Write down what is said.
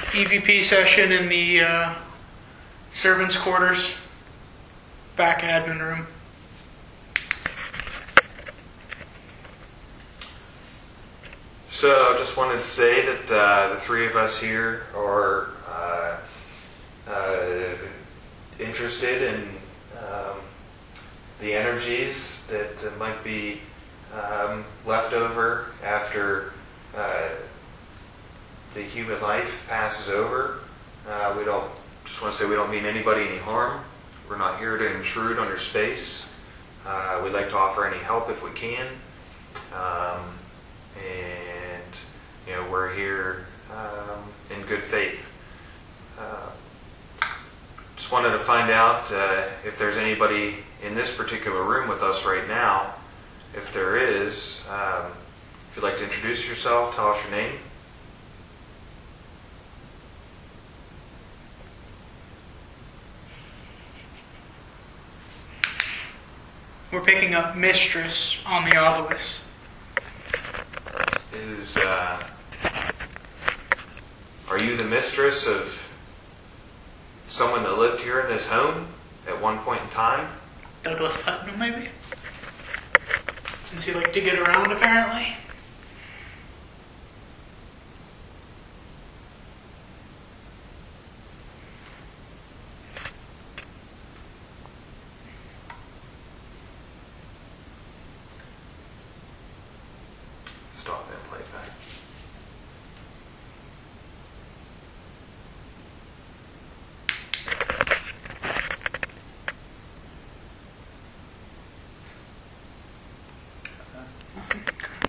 EVP session in the servants' quarters, back admin room. So, just wanted to say that the three of us here are interested in the energies that might be left over after the human life passes over. We don't mean anybody any harm. We're not here to intrude on your space. We'd like to offer any help if we can. And we're here in good faith. Just wanted to find out if there's anybody in this particular room with us right now. If there is, if you'd like to introduce yourself, tell us your name. We're picking up Mistress on the obelisk. Are you the mistress of someone that lived here in this home at one point in time? Douglas Putnam, maybe? Since he liked to get around, apparently. Stop and play back.